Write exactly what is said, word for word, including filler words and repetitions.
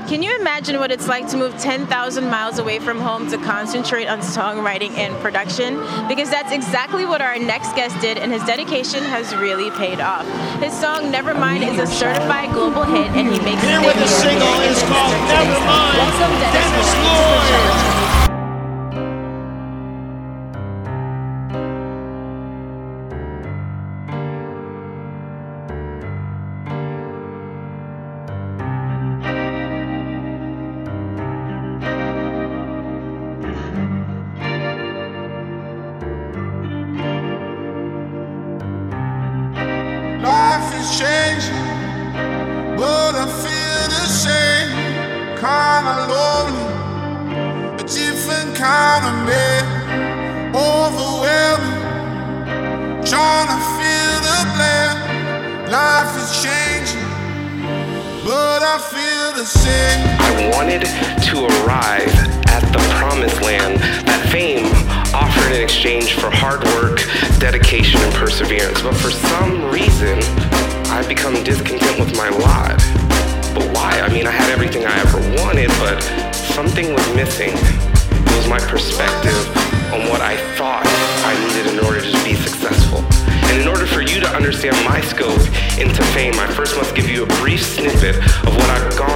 Can you imagine what it's like to move ten thousand miles away from home to concentrate on songwriting and production? Because that's exactly what our next guest did, and his dedication has really paid off. His song Nevermind is a certified global hit, and he makes Here it with the single is called Nevermind. Welcome Dennis, Dennis Lloyd. Lloyd. Life is changing, but I feel the same. Kinda lonely, a different kind of man. Overwhelming, trying to feel the blame. Life is changing, but I feel the same. I wanted to arrive at the promised land that fame offered in exchange for hard work, dedication, and perseverance. But for some reason, I've become discontent with my lot. But why? I mean, I had everything I ever wanted, but something was missing. It was my perspective on what I thought I needed in order to be successful. And in order for you to understand my scope into fame, I first must give you a brief snippet of what I've gone